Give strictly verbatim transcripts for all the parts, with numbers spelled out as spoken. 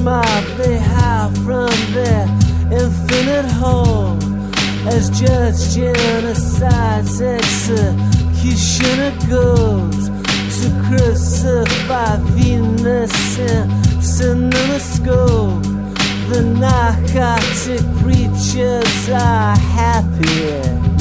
mob they hide from their infinite hole as judge genocide's executioner goes to crucify Venus in cinemascope. The narcotic preachers are happy.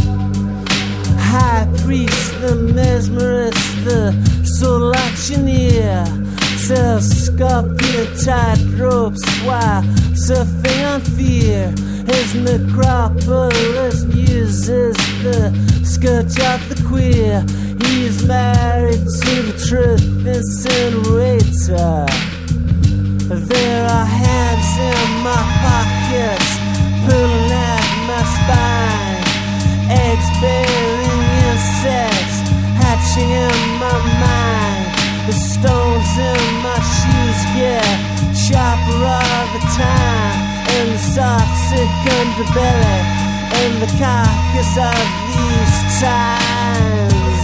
High priest, the mesmerist, the soul auctioneer sells scorpion tightropes while surfing on fear. His necropolis uses the scourge of the queer. He's married to the truth incinerator. There are hands in my pockets, pulling at my spine. Eggs bearing insects, hatching in my mind. The stones in my shoes get sharper all the time. And the soft, sick underbelly, and the carcass of these times.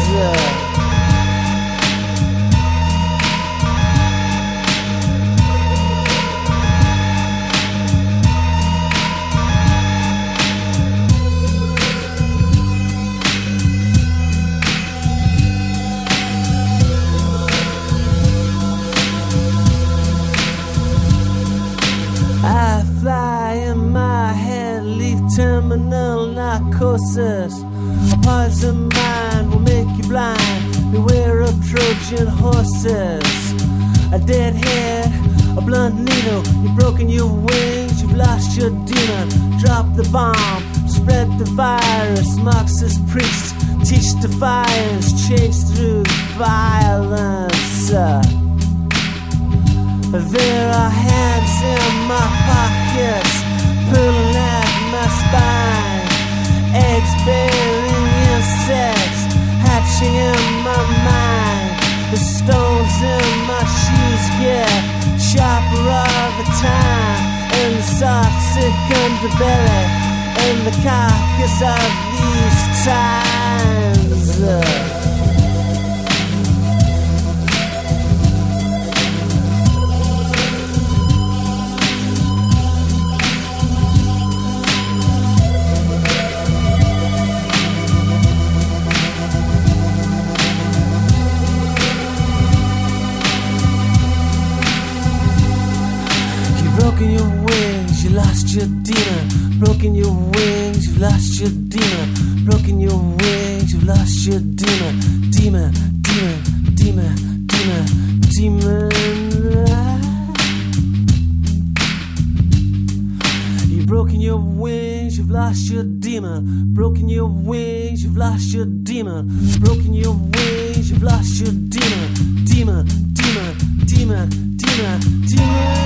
I fly in my head, leave terminal narcosis. A poison mind will make you blind. Beware of Trojan horses. A dead head, a blunt needle. You've broken your wings, you've lost your demon. Drop the bomb, spread the virus. Marxist priests teach defiance, change through violence. There are hands in my pockets, pulling at my spine. Eggs bearing insects, hatching in my mind. The stones in my shoes get sharper all the time. And the soft, sick underbelly, and the carcass of these times. Broken your wings, you lost your demon. Broken your wings, you've lost your demon. Broken your wings, you've lost your demon. Demon, demon, demon, demon, demon. You've broken your wings, you've lost your demon. Broken your wings, you've lost your demon. Broken your wings, you've lost your demon. Demon, demon, demon, demon, demon.